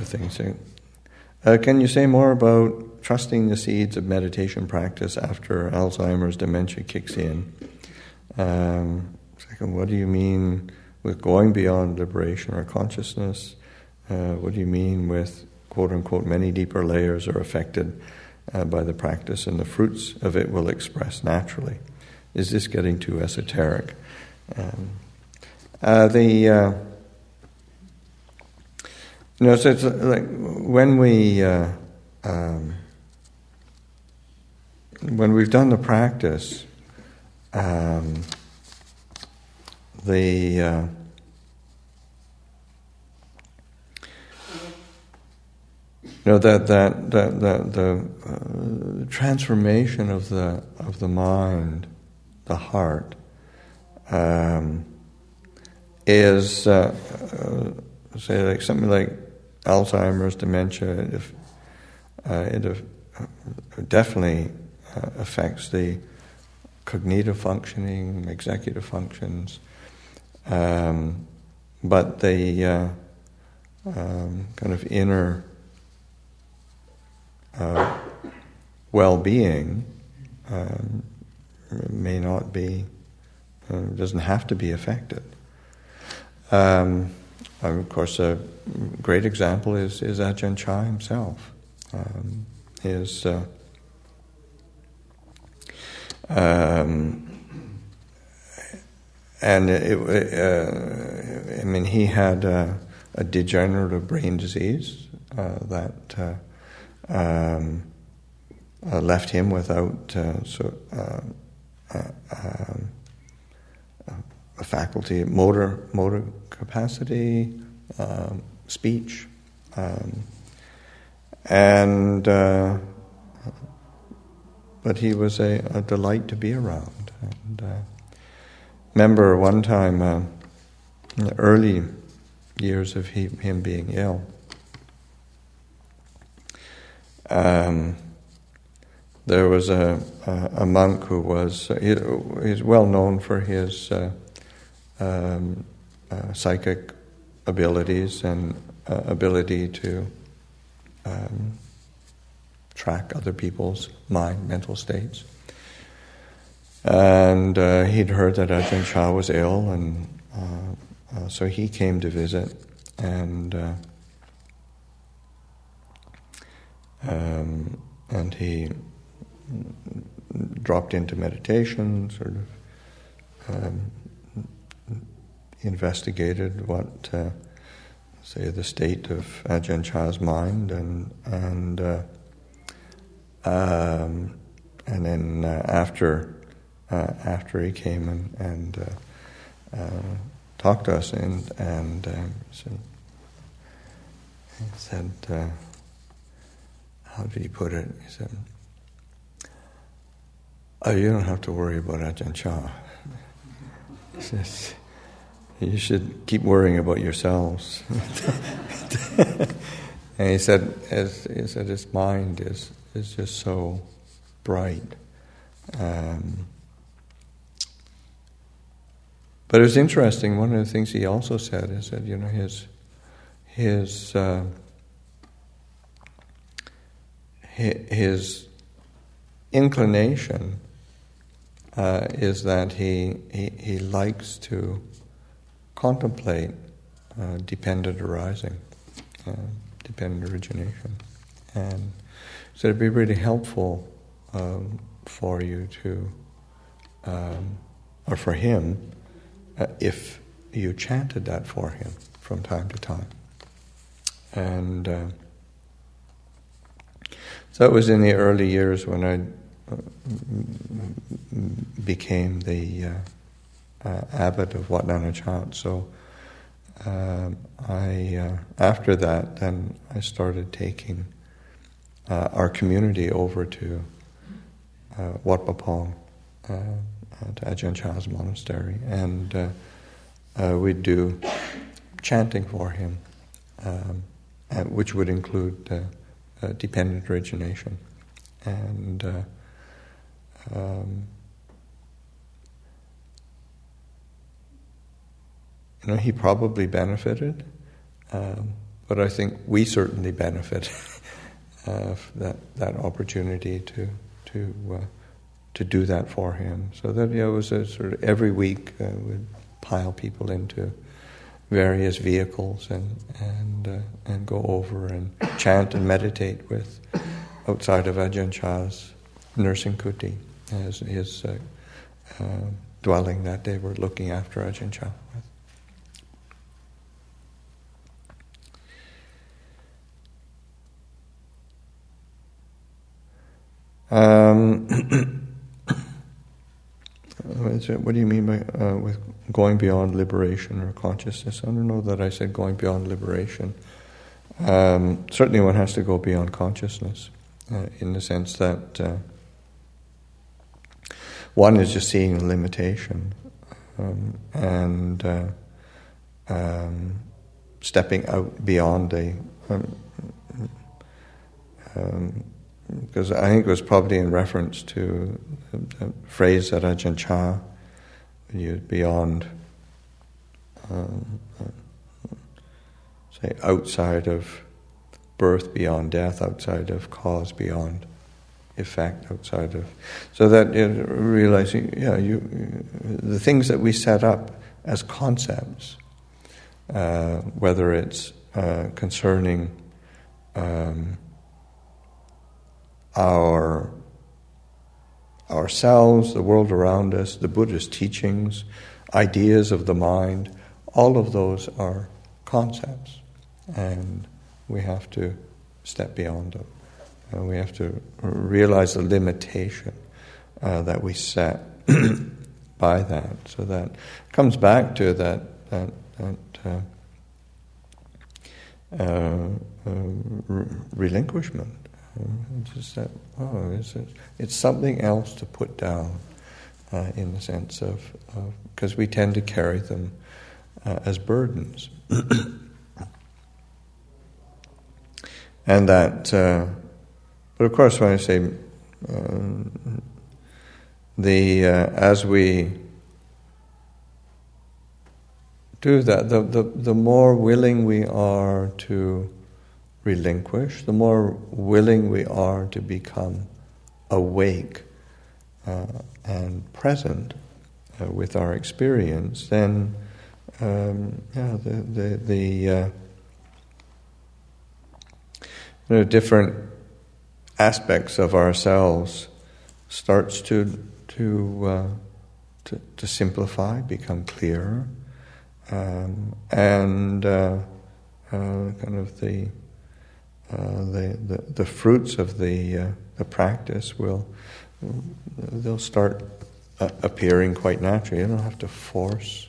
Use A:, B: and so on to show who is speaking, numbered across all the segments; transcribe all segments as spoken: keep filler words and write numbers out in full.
A: things. Uh, can you say more about trusting the seeds of meditation practice after Alzheimer's dementia kicks in? Um, second, what do you mean with going beyond liberation or consciousness? Uh, what do you mean with, quote-unquote, many deeper layers are affected uh, by the practice and the fruits of it will express naturally? Is this getting too esoteric? Um, uh, the... Uh, You know, so it's like when we uh, um, when we've done the practice, um, the uh, you know that that that, that the uh, transformation of the of the mind, the heart, um, is uh, uh, say like something like Alzheimer's, dementia. If uh, it uh, definitely uh, affects the cognitive functioning, executive functions, um, but the uh, um, kind of inner uh, well-being um, may not be, uh, doesn't have to be affected. Um, of course, a great example is, is Ajahn Chah himself. Um, his uh, um, and it, uh, I mean, he had a, a degenerative brain disease uh, that uh, um, uh, left him without uh, so, uh, uh, um, a faculty, motor, motor capacity, um, speech, um, and uh, but he was a, a delight to be around. And uh, remember one time, uh, in the early years of he, him being ill, um, there was a, a, a monk who was uh, he, he's well known for his uh, um, uh, psychic abilities and uh, ability to um, track other people's mind, mental states. And uh, he'd heard that Ajahn Chah was ill, and uh, uh, so he came to visit, and uh, um, and he dropped into meditation, sort of um, investigated what, uh, say, the state of Ajahn Chah's mind, and and uh, um, and then uh, after uh, after he came and and uh, uh, talked to us, and and uh, so he said, uh, how did he put it? He said, "Oh, you don't have to worry about Ajahn Chah. He says, you should keep worrying about yourselves." And he said, as he said, his mind is is just so bright. Um, but it was interesting. One of the things he also said is that, you know, his his uh, his inclination uh, is that he, he he likes to contemplate uh, dependent arising, uh, dependent origination, and so it'd be really helpful um, for you to, um, or for him, uh, if you chanted that for him from time to time. And uh, so it was in the early years when I uh, became the uh, uh, abbot of Wat Nanachat. So um, I, uh, after that, then I started taking Uh, our community over to uh, Wat Pah Pong, uh, uh, to Ajahn Chah's monastery, and uh, uh, we'd do chanting for him, um, uh, which would include uh, uh, dependent origination, and uh, um, you know, he probably benefited, um, but I think we certainly benefit of that that opportunity to to uh, to do that for him. So that, you know, it was a sort of every week uh, we'd pile people into various vehicles and and uh, and go over and chant and meditate with outside of Ajahn Chah's nursing kuti, as his uh, uh, dwelling that they were looking after Ajahn Chah with. Um, what do you mean by uh, with going beyond liberation or consciousness? I don't know that I said going beyond liberation. Um, certainly one has to go beyond consciousness uh, in the sense that uh, one is just seeing the limitation um, and uh, um, stepping out beyond the um, um, because I think it was probably in reference to the phrase that Ajahn Chah used, beyond, um, say, outside of birth, beyond death, outside of cause, beyond effect, outside of... So that you know, realizing, yeah, you, the things that we set up as concepts, uh, whether it's uh, concerning... Um, Our ourselves, the world around us, the Buddhist teachings, ideas of the mind, all of those are concepts, and we have to step beyond them. And we have to realize the limitation uh, that we set by that. So that comes back to that that that uh, uh, uh, relinquishment. Just that, oh, it's, it's something else to put down uh, in the sense of, because we tend to carry them uh, as burdens. And that, uh, but of course when I say, uh, the uh, as we do that, the, the, the more willing we are to relinquish, the more willing we are to become awake uh, and present uh, with our experience, then um, yeah, the the, the uh, you know, different aspects of ourselves starts to to uh, to, to simplify, become clearer, um, and uh, uh, kind of the Uh, the, the the fruits of the uh, the practice will they'll start uh, appearing quite naturally. You don't have to force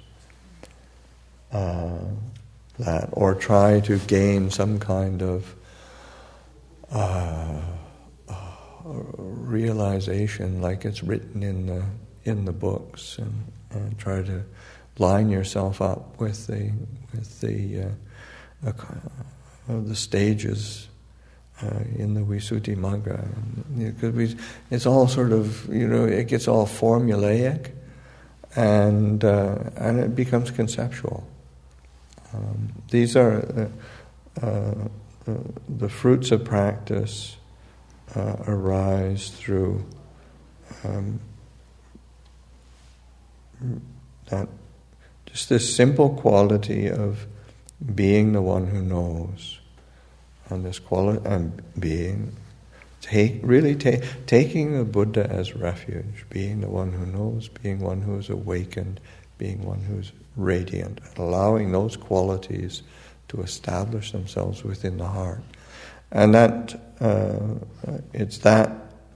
A: uh, that or try to gain some kind of uh, uh, realization like it's written in the in the books, and, and try to line yourself up with the with the uh, uh, the stages uh, in the Visuddhimagga, because we, it's all sort of, you know, it gets all formulaic, and uh, and it becomes conceptual. Um, these are uh, uh, the fruits of practice uh, arise through um, that just this simple quality of being the one who knows. And this quality and being, take really take taking the Buddha as refuge, being the one who knows, being one who is awakened, being one who is radiant, allowing those qualities to establish themselves within the heart, and that uh, it's that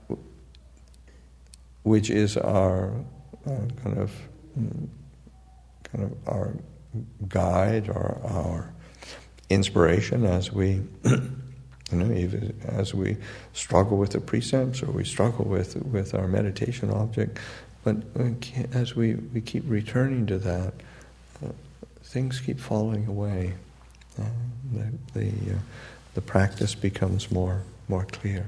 A: which is our uh, kind of kind of our guide or our inspiration as we, you know, even as we struggle with the precepts or we struggle with with our meditation object, but as we, we keep returning to that, uh, things keep falling away. Uh, the the, uh, the practice becomes more more clear.